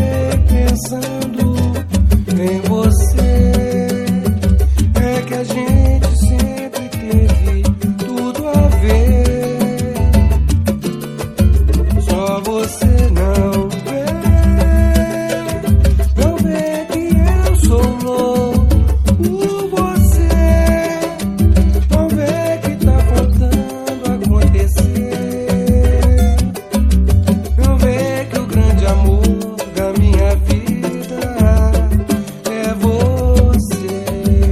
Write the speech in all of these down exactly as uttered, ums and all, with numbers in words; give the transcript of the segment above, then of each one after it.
pensando em você. É que a gente sempre teve tudo a ver. Só você não vê, não vê que eu sou louco por você. Não vê que tá faltando acontecer. Não vê que o grande amor da minha vida é você.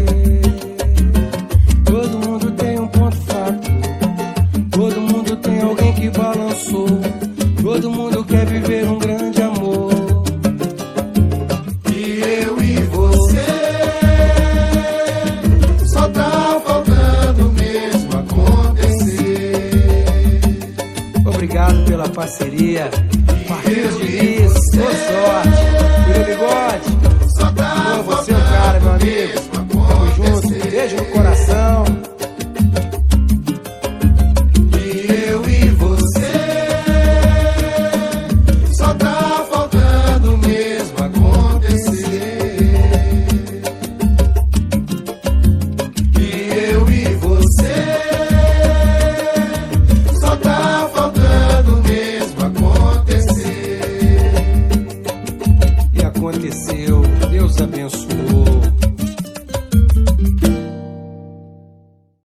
Todo mundo tem um ponto fraco, todo mundo tem alguém que balançou, todo mundo quer viver um grande amor. E eu e você, só tá faltando mesmo acontecer. Obrigado pela parceria, Marquinhos Diniz, boa sorte. Filho Bigode, Só tá pô, você é o cara, meu amigo. Tamo junto, beijo no coração. E eu e você, só tá faltando mesmo acontecer. E eu e você, só tá faltando mesmo acontecer. E aconteceu, Deus abençoou.